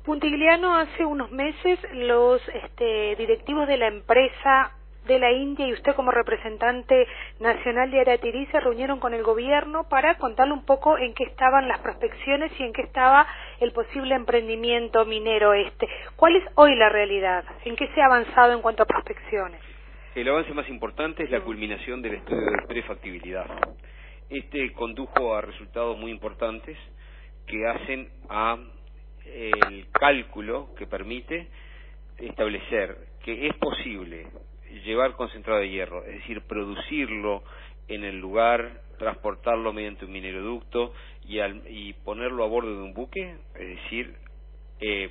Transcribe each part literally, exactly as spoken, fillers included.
Puntigliano, hace unos meses los este, directivos de la empresa de la India y usted como representante nacional de Aratirí se reunieron con el gobierno para contarle un poco en qué estaban las prospecciones y en qué estaba el posible emprendimiento minero este. ¿Cuál es hoy la realidad? ¿En qué se ha avanzado en cuanto a prospecciones? El avance más importante es la culminación del estudio de prefactibilidad. Este condujo a resultados muy importantes que hacen a el cálculo que permite establecer que es posible llevar concentrado de hierro, es decir, producirlo en el lugar, transportarlo mediante un mineroducto y, al, y ponerlo a bordo de un buque, es decir, eh,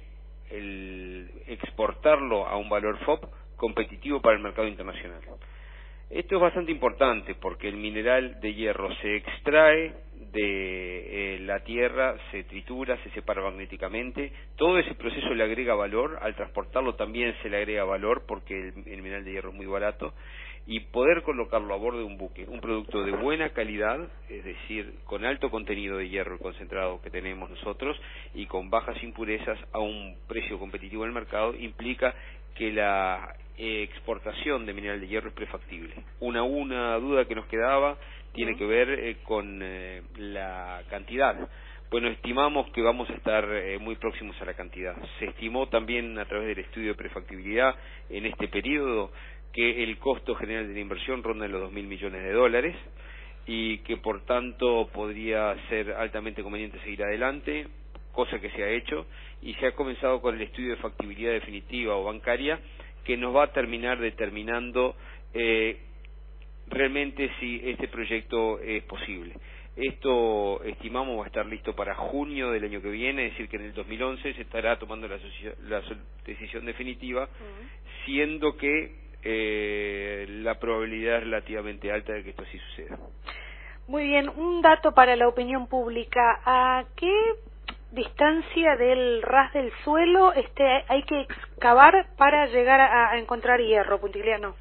el exportarlo a un valor F O B competitivo para el mercado internacional. Esto es bastante importante porque el mineral de hierro se extrae de eh, la tierra, se tritura, se separa magnéticamente, todo ese proceso le agrega valor, al transportarlo también se le agrega valor porque el, el mineral de hierro es muy barato, y poder colocarlo a bordo de un buque, un producto de buena calidad, es decir, con alto contenido de hierro concentrado que tenemos nosotros y con bajas impurezas a un precio competitivo en el mercado, implica que la eh, exportación de mineral de hierro es prefactible. Una, una duda que nos quedaba tiene que ver eh, con eh, la cantidad. Bueno, estimamos que vamos a estar eh, muy próximos a la cantidad. Se estimó también a través del estudio de prefactibilidad en este periodo que el costo general de la inversión ronda en los dos mil millones de dólares y que por tanto podría ser altamente conveniente seguir adelante, cosa que se ha hecho, y se ha comenzado con el estudio de factibilidad definitiva o bancaria que nos va a terminar determinando eh, realmente si este proyecto es posible. Esto estimamos va a estar listo para junio del año que viene, es decir que en el dos mil once se estará tomando la, la decisión definitiva, uh-huh. siendo que eh, la probabilidad es relativamente alta de que esto sí suceda. Muy bien, un dato para la opinión pública. ¿A qué distancia del ras del suelo este, hay que excavar para llegar a, a encontrar hierro, Puntigliano?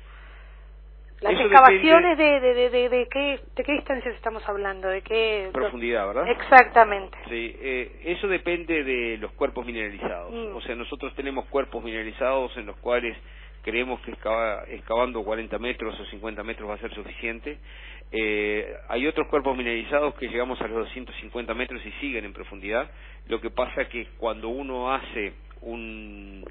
Las Eso excavaciones de, de, de, de, de, qué, de qué distancias estamos hablando, de qué profundidad, ¿verdad? Exactamente. Sí, eh, eso depende de los cuerpos mineralizados. Mm. O sea, nosotros tenemos cuerpos mineralizados en los cuales creemos que excava, excavando cuarenta metros o cincuenta metros va a ser suficiente. Eh, hay otros cuerpos mineralizados que llegamos a los doscientos cincuenta metros y siguen en profundidad. Lo que pasa que cuando uno hace un,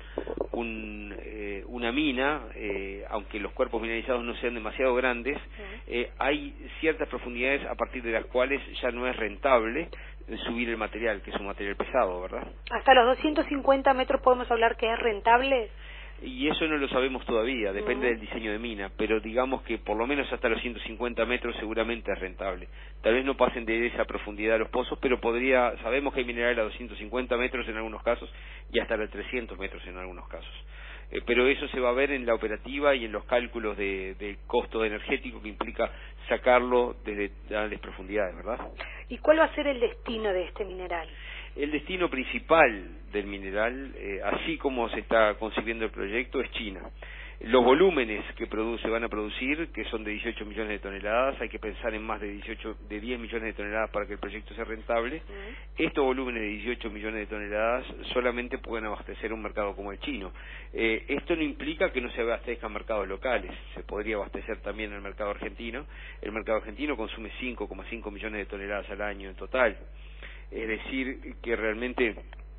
un, eh, una mina, eh, aunque los cuerpos mineralizados no sean demasiado grandes, eh, hay ciertas profundidades a partir de las cuales ya no es rentable subir el material, que es un material pesado, ¿verdad? ¿Hasta los doscientos cincuenta metros podemos hablar que es rentable? Y eso no lo sabemos todavía, depende uh-huh. del diseño de mina, pero digamos que por lo menos hasta los ciento cincuenta metros seguramente es rentable. Tal vez no pasen de esa profundidad los pozos, pero podría, sabemos que hay mineral a doscientos cincuenta metros en algunos casos y hasta los trescientos metros en algunos casos. Eh, pero eso se va a ver en la operativa y en los cálculos de, del costo energético que implica sacarlo desde grandes profundidades, ¿verdad? ¿Y cuál va a ser el destino de este mineral? El destino principal del mineral, eh, así como se está concibiendo el proyecto, es China. Los volúmenes que produce, van a producir, que son de dieciocho millones de toneladas, hay que pensar en más de dieciocho, de diez millones de toneladas para que el proyecto sea rentable. Uh-huh. Estos volúmenes de dieciocho millones de toneladas solamente pueden abastecer un mercado como el chino. Eh, esto no implica que no se abastezcan mercados locales, se podría abastecer también el mercado argentino. El mercado argentino consume cinco coma cinco millones de toneladas al año en total. Es decir, que realmente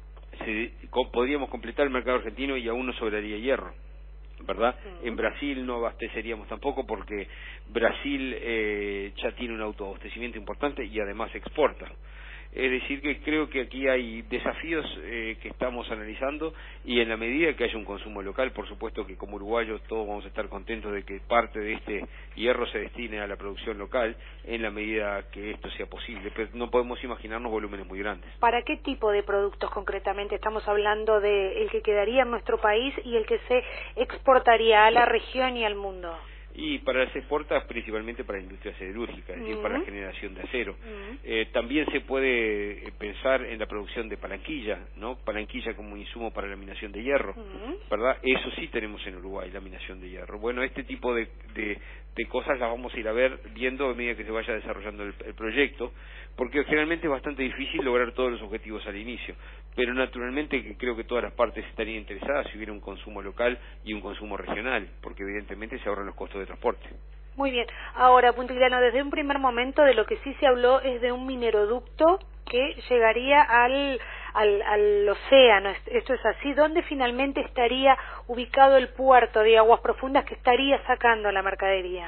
se, podríamos completar el mercado argentino y aún no sobraría hierro, ¿verdad? Uh-huh. En Brasil no abasteceríamos tampoco porque Brasil eh, ya tiene un autoabastecimiento importante y además exporta. Es decir, que creo que aquí hay desafíos eh, que estamos analizando y en la medida que haya un consumo local, por supuesto que como uruguayos todos vamos a estar contentos de que parte de este hierro se destine a la producción local en la medida que esto sea posible, pero no podemos imaginarnos volúmenes muy grandes. ¿Para qué tipo de productos concretamente estamos hablando de el que quedaría en nuestro país y el que se exportaría a la región y al mundo? Y para las exportas principalmente para la industria siderúrgica, es decir, uh-huh. para la generación de acero. Uh-huh. eh, también se puede pensar en la producción de palanquilla, ¿no? Palanquilla como insumo para la laminación de hierro, uh-huh. ¿verdad? Eso sí tenemos en Uruguay, laminación de hierro. Bueno, este tipo de, de, de cosas las vamos a ir a ver viendo a medida que se vaya desarrollando el, el proyecto, porque generalmente es bastante difícil lograr todos los objetivos al inicio, pero naturalmente que creo que todas las partes estarían interesadas si hubiera un consumo local y un consumo regional, porque evidentemente se ahorran los costos de transporte. Muy bien. Ahora, Puntigliano, desde un primer momento de lo que sí se habló es de un mineroducto que llegaría al, al, al océano. Esto es así. ¿Dónde finalmente estaría ubicado el puerto de Aguas Profundas que estaría sacando la mercadería?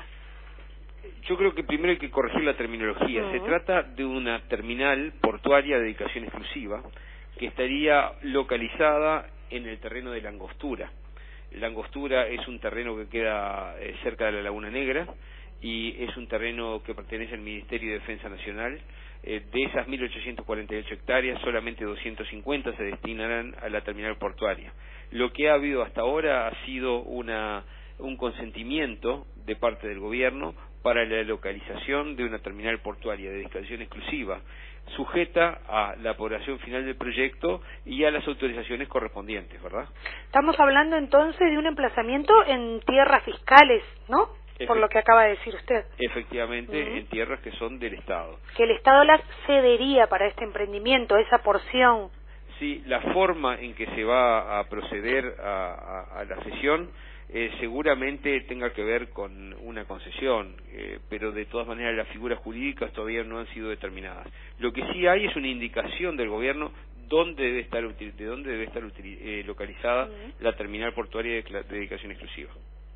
Yo creo que primero hay que corregir la terminología. Uh-huh. Se trata de una terminal portuaria de dedicación exclusiva que estaría localizada en el terreno de la Angostura. La Angostura es un terreno que queda eh, cerca de la Laguna Negra y es un terreno que pertenece al Ministerio de Defensa Nacional. Eh, de esas mil ochocientas cuarenta y ocho hectáreas, solamente doscientas cincuenta se destinarán a la terminal portuaria. Lo que ha habido hasta ahora ha sido una, un consentimiento de parte del gobierno para la localización de una terminal portuaria de dedicación exclusiva, sujeta a la aprobación final del proyecto y a las autorizaciones correspondientes, ¿verdad? Estamos hablando entonces de un emplazamiento en tierras fiscales, ¿no? Efect- Por lo que acaba de decir usted. Efectivamente, uh-huh. en tierras que son del Estado. Que el Estado las cedería para este emprendimiento, esa porción. Sí, la forma en que se va a proceder a, a, a la cesión Eh, seguramente tenga que ver con una concesión, eh, pero de todas maneras las figuras jurídicas todavía no han sido determinadas. Lo que sí hay es una indicación del gobierno dónde debe estar de dónde debe estar eh, localizada uh-huh. la terminal portuaria de, de dedicación exclusiva.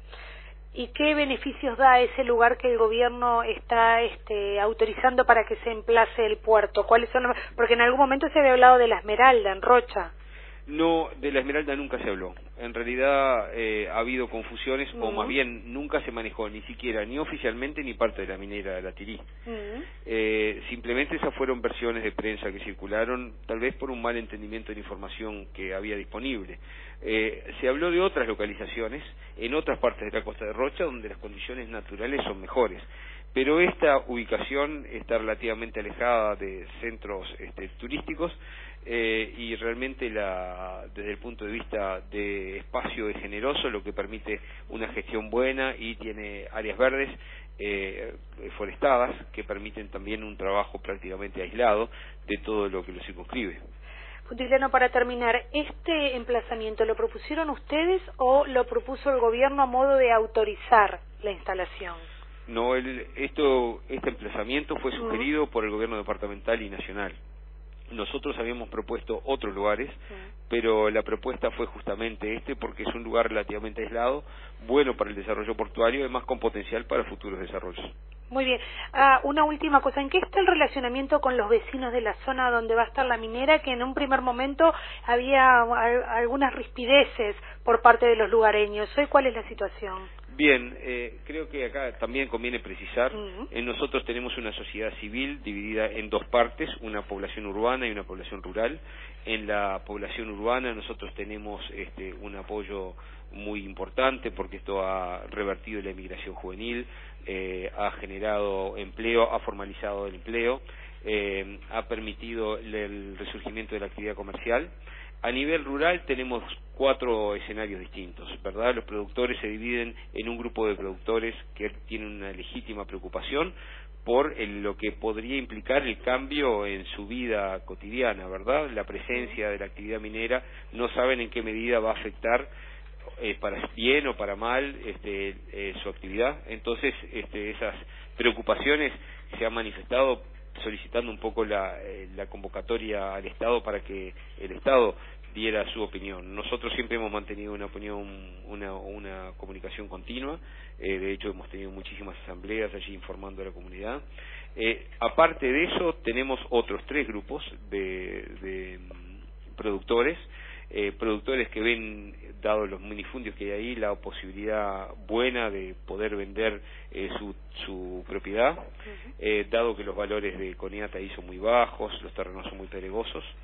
¿Y qué beneficios da ese lugar que el gobierno está este, autorizando para que se emplace el puerto? ¿Cuáles son los... Porque en algún momento se había hablado de la Esmeralda en Rocha. No, de la Esmeralda nunca se habló. En realidad eh, ha habido confusiones, uh-huh. o más bien nunca se manejó ni siquiera, ni oficialmente, ni parte de la minera de la Tirí. Uh-huh. Eh, simplemente esas fueron versiones de prensa que circularon, tal vez por un mal entendimiento de la información que había disponible. Eh, se habló de otras localizaciones, en otras partes de la costa de Rocha, donde las condiciones naturales son mejores. Pero esta ubicación está relativamente alejada de centros este, turísticos, eh, y realmente la, desde el punto de vista de espacio es generoso, lo que permite una gestión buena y tiene áreas verdes eh, forestadas que permiten también un trabajo prácticamente aislado de todo lo que lo circunscribe. Puntigliano, para terminar, ¿este emplazamiento lo propusieron ustedes o lo propuso el gobierno a modo de autorizar la instalación? No, el, esto, este emplazamiento fue sugerido uh-huh. por el gobierno departamental y nacional. Nosotros habíamos propuesto otros lugares, uh-huh. pero la propuesta fue justamente este porque es un lugar relativamente aislado, bueno para el desarrollo portuario y además con potencial para futuros desarrollos. Muy bien. Ah, una última cosa, ¿en qué está el relacionamiento con los vecinos de la zona donde va a estar la minera? Que en un primer momento había algunas rispideces por parte de los lugareños. ¿Hoy cuál es la situación? Bien, eh, creo que acá también conviene precisar, uh-huh. en nosotros tenemos una sociedad civil dividida en dos partes, una población urbana y una población rural. En la población urbana nosotros tenemos este, un apoyo muy importante porque esto ha revertido la emigración juvenil, eh, ha generado empleo, ha formalizado el empleo, eh, ha permitido el, el resurgimiento de la actividad comercial. A nivel rural tenemos cuatro escenarios distintos, ¿verdad? Los productores se dividen en un grupo de productores que tienen una legítima preocupación por el, lo que podría implicar el cambio en su vida cotidiana, ¿verdad? La presencia de la actividad minera, no saben en qué medida va a afectar eh, para bien o para mal este, eh, su actividad. Entonces, este, esas preocupaciones se han manifestado solicitando un poco la, eh, la convocatoria al Estado para que el Estado diera su opinión. Nosotros siempre hemos mantenido una opinión, una, una comunicación continua, eh, de hecho hemos tenido muchísimas asambleas allí informando a la comunidad. Eh, aparte de eso, tenemos otros tres grupos de, de productores, eh, productores que ven, dado los minifundios que hay ahí, la posibilidad buena de poder vender eh, su, su propiedad, uh-huh. eh, dado que los valores de Coniata ahí son muy bajos, los terrenos son muy pedregosos.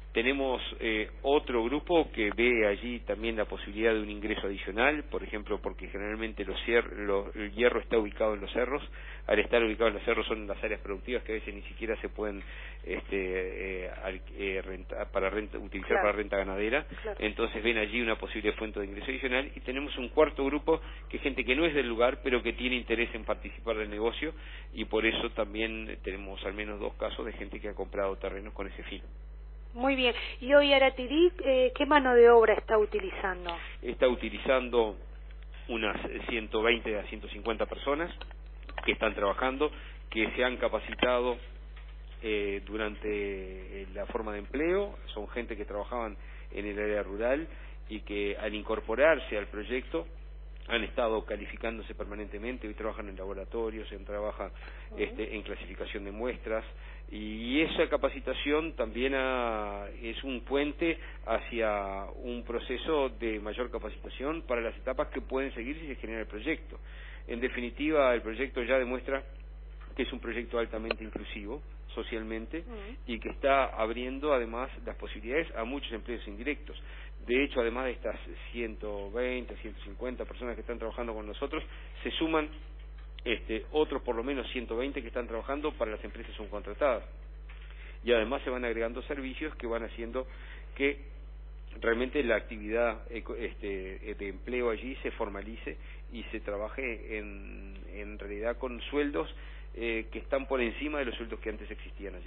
Tenemos eh, otro grupo que ve allí también la posibilidad de un ingreso adicional, por ejemplo, porque generalmente los cier- lo, el hierro está ubicado en los cerros. Al estar ubicado en los cerros son las áreas productivas que a veces ni siquiera se pueden este, eh, al, eh, renta, para renta, utilizar Claro. para renta ganadera. Claro. Entonces ven allí una posible fuente de ingreso adicional. Y tenemos un cuarto grupo que es gente que no es del lugar, pero que tiene interés en participar del negocio, y por eso también tenemos al menos dos casos de gente que ha comprado terrenos con ese fin. Muy bien. ¿Y hoy Aratirí eh, qué mano de obra está utilizando? Está utilizando unas ciento veinte a ciento cincuenta personas que están trabajando, que se han capacitado eh, durante la forma de empleo. Son gente que trabajaban en el área rural y que al incorporarse al proyecto han estado calificándose permanentemente. Hoy trabajan en laboratorios, en trabajan este, en clasificación de muestras, y esa capacitación también ha, es un puente hacia un proceso de mayor capacitación para las etapas que pueden seguir si se genera el proyecto. En definitiva, el proyecto ya demuestra que es un proyecto altamente inclusivo socialmente y que está abriendo además las posibilidades a muchos empleos indirectos. De hecho, además de estas ciento veinte, ciento cincuenta personas que están trabajando con nosotros, se suman este, otros por lo menos ciento veinte que están trabajando para las empresas subcontratadas. Y además se van agregando servicios que van haciendo que realmente la actividad este, de empleo allí se formalice y se trabaje en, en realidad con sueldos eh, que están por encima de los sueldos que antes existían allí.